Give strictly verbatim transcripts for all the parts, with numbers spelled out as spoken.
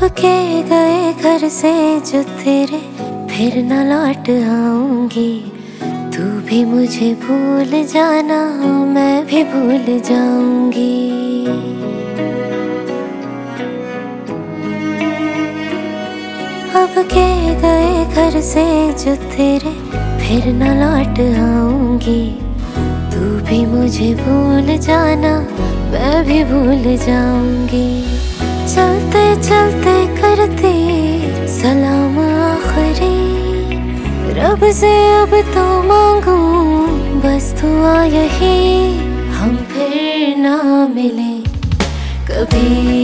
के गए घर से जो तेरे फिर न लौट आऊंगी। तू भी मुझे भूल जाना, मैं भी भूल जाऊंगी। अब के गए घर से जो तेरे फिर न लौट आऊंगी। तू भी मुझे भूल जाना, मैं भी भूल जाऊंगी। चलते चलते करती सलाम आखिरी, रब से अब तो मांगू बस दुआ यही। हम फिर ना मिले कभी,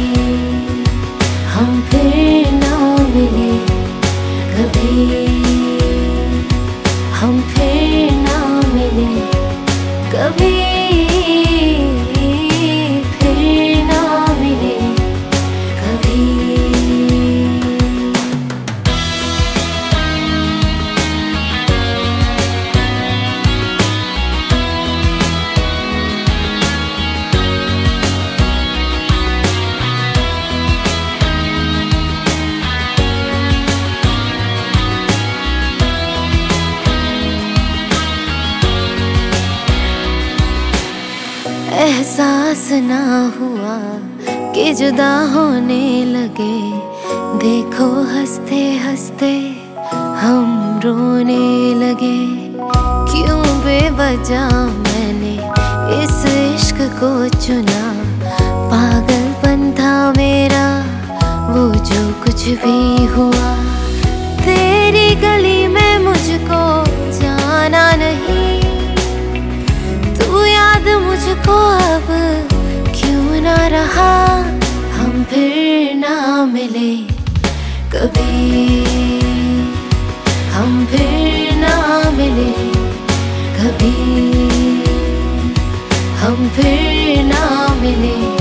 हम फिर ना मिले कभी, हम फिर ना मिले कभी, फिर ना मिले कभी। एहसास ना हुआ कि जुदा होने लगे। देखो हंसते हंसते हम रोने लगे। क्यों बेवजह मैंने इस इश्क को चुना। पागलपन था मेरा वो जो कुछ भी हुआ। तेरी गली में मुझको जाना नहीं। तू याद मुझको अब क्यों ना रहा। हम फिर ना मिले कभी, हम फिर ना मिले कभी, हम फिर ना मिले।